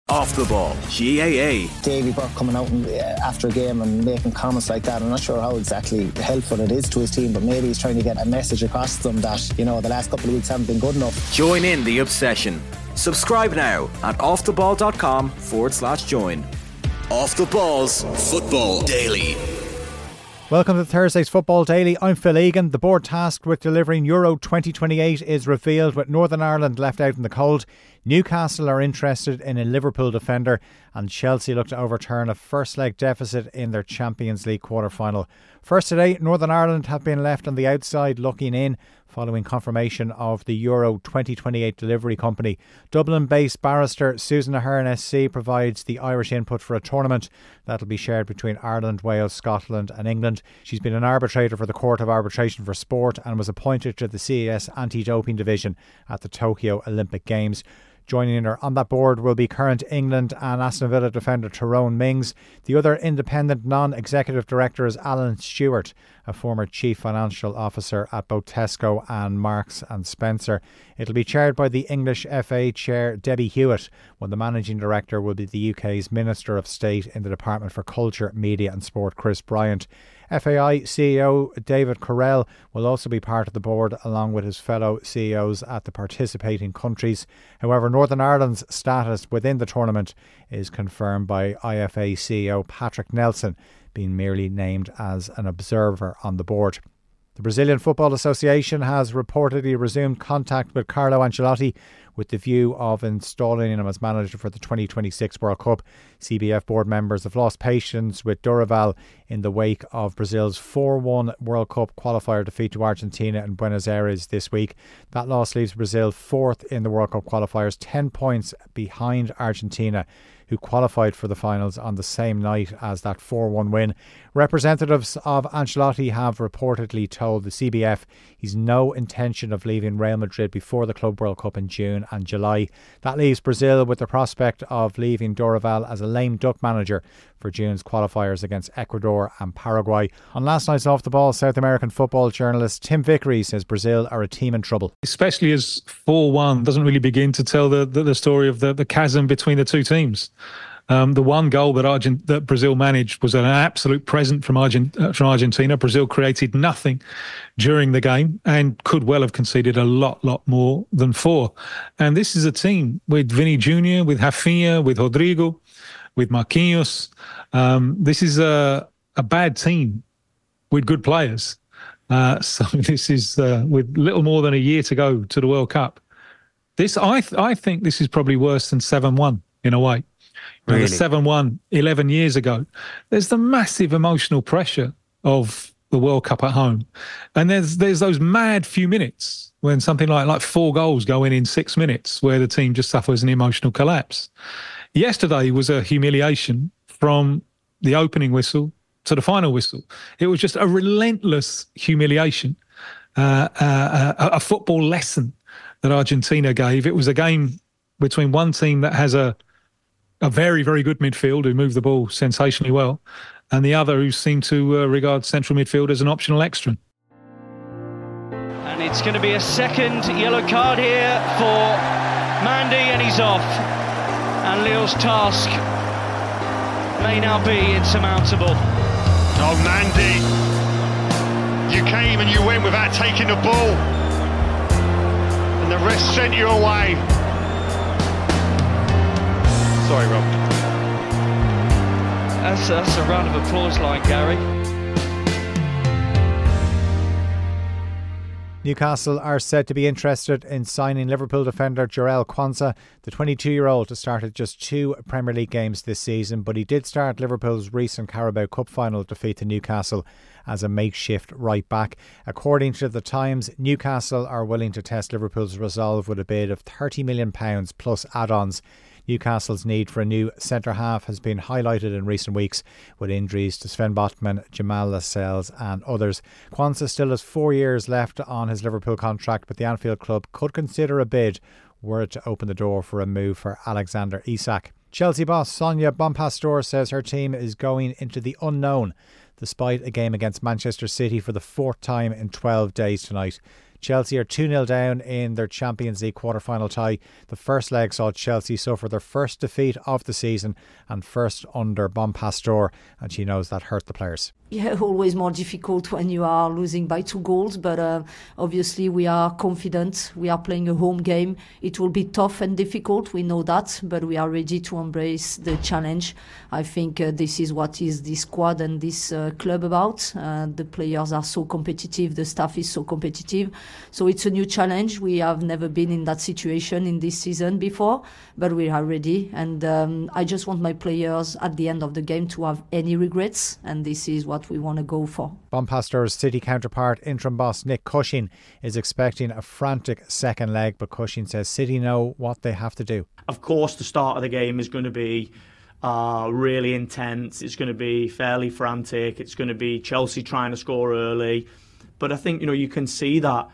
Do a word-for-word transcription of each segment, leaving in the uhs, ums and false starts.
Off the Ball, G A A. Davy Burke coming out and, uh, after a game and making comments like that, I'm not sure how exactly helpful it is to his team, but maybe he's trying to get a message across to them that, you know, the last couple of weeks haven't been good enough. Join in the obsession. Subscribe now at offtheball.com forward slash join. Off the Ball's Football Daily. Welcome to Thursday's Football Daily. I'm Phil Egan. The board tasked with delivering Euro twenty twenty-eight is revealed, with Northern Ireland left out in the cold. Newcastle are interested in a Liverpool defender, and Chelsea look to overturn a first leg deficit in their Champions League quarter-final. First today, Northern Ireland have been left on the outside looking in following confirmation of the Euro twenty twenty-eight delivery company. Dublin-based barrister Susan Ahern S C provides the Irish input for a tournament that'll be shared between Ireland, Wales, Scotland and England. She's been an arbitrator for the Court of Arbitration for Sport and was appointed to the C A S Anti-Doping Division at the Tokyo Olympic Games. Joining her on that board will be current England and Aston Villa defender Tyrone Mings. The other independent non-executive director is Alan Stewart, a former chief financial officer at both Tesco and Marks and Spencer. It'll be chaired by the English F A chair Debbie Hewitt, while the managing director will be the U K's Minister of State in the Department for Culture, Media and Sport, Chris Bryant. F A I C E O David Correll will also be part of the board, along with his fellow C E Os at the participating countries. However, Northern Ireland's status within the tournament is confirmed by I F A C E O Patrick Nelson, being merely named as an observer on the board. The Brazilian Football Association has reportedly resumed contact with Carlo Ancelotti with the view of installing him as manager for the twenty twenty-six World Cup. C B F board members have lost patience with Dorival in the wake of Brazil's four one World Cup qualifier defeat to Argentina in Buenos Aires this week. That loss leaves Brazil fourth in the World Cup qualifiers, ten points behind Argentina, who qualified for the finals on the same night as that four one win. Representatives of Ancelotti have reportedly told the C B F he's no intention of leaving Real Madrid before the Club World Cup in June and July. That leaves Brazil with the prospect of leaving Dorival as a lame duck manager for June's qualifiers against Ecuador and Paraguay. On last night's Off the Ball, South American football journalist Tim Vickery says Brazil are a team in trouble. Especially as four one doesn't really begin to tell the, the, the story of the, the chasm between the two teams. Um, the one goal that, Argent- that Brazil managed was an absolute present from, Argent- uh, from Argentina. Brazil created nothing during the game and could well have conceded a lot, lot more than four. And this is a team with Vini Junior, with Rafinha, with Rodrigo, with Marquinhos. Um, this is a, a bad team with good players. Uh, so this is uh, with little more than a year to go to the World Cup. This, I, th- I think this is probably worse than seven one in a way. Really? The seven one eleven years ago. There's the massive emotional pressure of the World Cup at home. And there's there's those mad few minutes when something like, like four goals go in in six minutes where the team just suffers an emotional collapse. Yesterday was a humiliation from the opening whistle to the final whistle. It was just a relentless humiliation, uh, uh, a, a football lesson that Argentina gave. It was a game between one team that has a a very, very good midfield who move the ball sensationally well, and the other who seem to uh, regard central midfield as an optional extra. And it's going to be a second yellow card here for Mandy, and he's off. And Lille's task may now be insurmountable. Oh, Mandy, you came and you went without taking the ball, and the rest sent you away. Sorry, Rob. That's, that's a round of applause line, Gary. Newcastle are said to be interested in signing Liverpool defender Jarell Quansah, the twenty-two-year-old, who started just two Premier League games this season, but he did start Liverpool's recent Carabao Cup final defeat to Newcastle as a makeshift right back. According to The Times, Newcastle are willing to test Liverpool's resolve with a bid of thirty million pounds plus add-ons. Newcastle's need for a new centre-half has been highlighted in recent weeks, with injuries to Sven Botman, Jamal Lascelles and others. Quansah still has four years left on his Liverpool contract, but the Anfield club could consider a bid were it to open the door for a move for Alexander Isak. Chelsea boss Sonia Bonpastor says her team is going into the unknown despite a game against Manchester City for the fourth time in twelve days tonight. Chelsea are two nil down in their Champions League quarter-final tie. The first leg saw Chelsea suffer their first defeat of the season and first under Bon Pastor, and she knows that hurt the players. Yeah, always more difficult when you are losing by two goals, but uh, obviously we are confident. We are playing a home game. It will be tough and difficult, we know that, but we are ready to embrace the challenge. I think uh, this is what is this squad and this uh, club about. Uh, the players are so competitive, the staff is so competitive. So it's a new challenge. We have never been in that situation in this season before, but we are ready. And um, I just want my players at the end of the game to have any regrets, and this is what we want to go for. Bon Pastor's City counterpart, interim boss Nick Cushing, is expecting a frantic second leg, but Cushing says City know what they have to do. Of course, the start of the game is going to be uh, really intense. It's going to be fairly frantic. It's going to be Chelsea trying to score early. But I think, you know, you can see that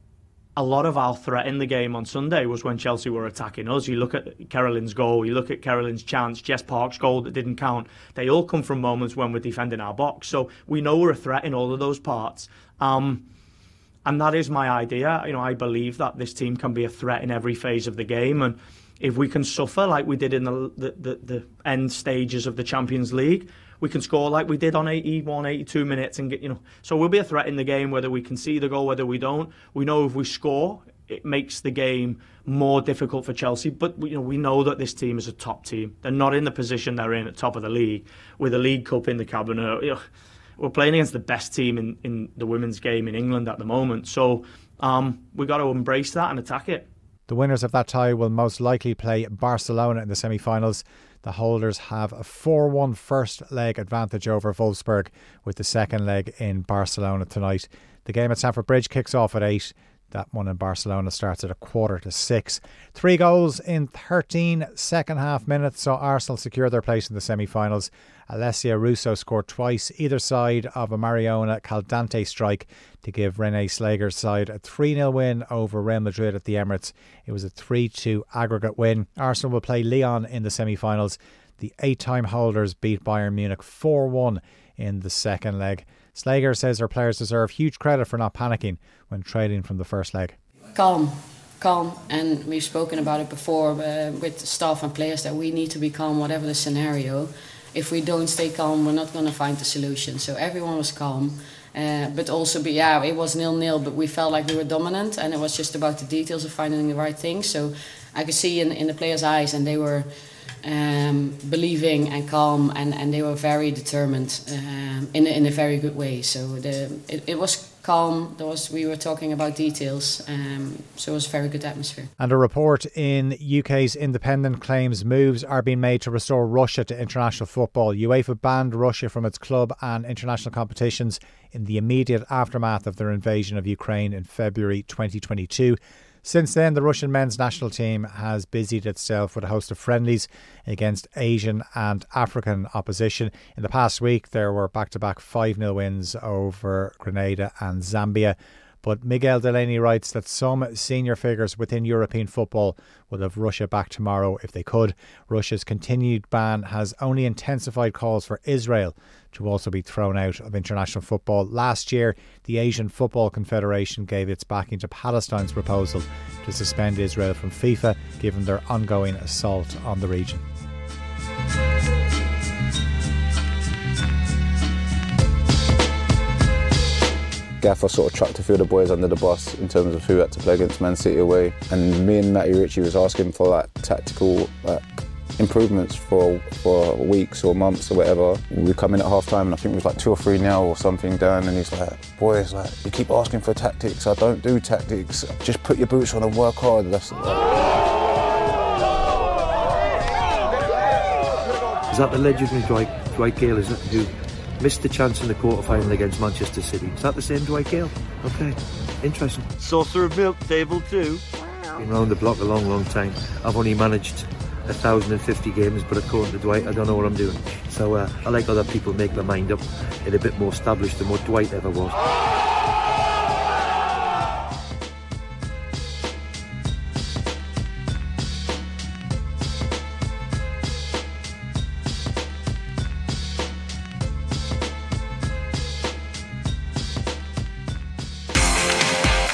a lot of our threat in the game on Sunday was when Chelsea were attacking us. You look at Carolyn's goal, you look at Carolyn's chance, Jess Park's goal that didn't count. They all come from moments when we're defending our box. So we know we're a threat in all of those parts. Um, and that is my idea. You know, I believe that this team can be a threat in every phase of the game. And if we can suffer like we did in the the, the, the end stages of the Champions League, we can score like we did on eighty-one, eighty-two minutes and get, you know, so we'll be a threat in the game whether we can see the goal, whether we don't. We know if we score, it makes the game more difficult for Chelsea. But you know, we know that this team is a top team. They're not in the position they're in at top of the league with a League Cup in the cabinet. You know, we're playing against the best team in, in the women's game in England at the moment. So um, we've got to embrace that and attack it. The winners of that tie will most likely play Barcelona in the semi-finals. The holders have a four one first leg advantage over Wolfsburg, with the second leg in Barcelona tonight. The game at Stamford Bridge kicks off at eight. That one in Barcelona starts at a quarter to six. Three goals in thirteen second half minutes saw Arsenal secure their place in the semi-finals. Alessia Russo scored twice either side of a Mariona Caldante strike to give Renée Slager's side a three nil win over Real Madrid at the Emirates. It was a three two aggregate win. Arsenal will play Lyon in the semi-finals. The eight-time holders beat Bayern Munich four one in the second leg. Slager says her players deserve huge credit for not panicking when trailing from the first leg. Calm, calm, and we've spoken about it before uh, with staff and players that we need to be calm whatever the scenario. If we don't stay calm, we're not going to find the solution. So everyone was calm, uh, but also, be, yeah, it was nil nil, but we felt like we were dominant, and it was just about the details of finding the right thing. So I could see in, in the players' eyes, and they were um, believing and calm, and, and they were very determined um, in, in a very good way. So the it, it was calm. There was we were talking about details, um, so it was a very good atmosphere. And a report in U K's Independent claims moves are being made to restore Russia to international football. UEFA banned Russia from its club and international competitions in the immediate aftermath of their invasion of Ukraine in February twenty twenty-two. Since then, the Russian men's national team has busied itself with a host of friendlies against Asian and African opposition. In the past week, there were back-to-back five nil wins over Grenada and Zambia. But Miguel Delaney writes that some senior figures within European football would have Russia back tomorrow if they could. Russia's continued ban has only intensified calls for Israel to also be thrown out of international football. Last year, the Asian Football Confederation gave its backing to Palestine's proposal to suspend Israel from FIFA, given their ongoing assault on the region. Gaffer sort of chucked a few of the boys under the bus in terms of who had to play against Man City away, and me and Matty Ritchie was asking for like tactical like improvements for for weeks or months or whatever. We come in at half time and I think it was like two or three nil or something down, and he's like, boys, like you keep asking for tactics, I don't do tactics, just put your boots on and work hard. That's like... Is that the legendary Dwight, Dwight Gale, isn't it, who missed the chance in the quarter-final against Manchester City? Is that the same Dwight Gale? Okay, interesting. Saucer of milk, table two. Been round the block a long, long time. I've only managed one thousand fifty games, but according to Dwight, I don't know what I'm doing. So uh, I like other people make their mind up and a bit more established than what Dwight ever was.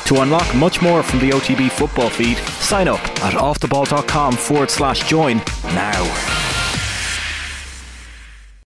To unlock much more from the O T B football feed, sign up at offtheball.com forward slash join now.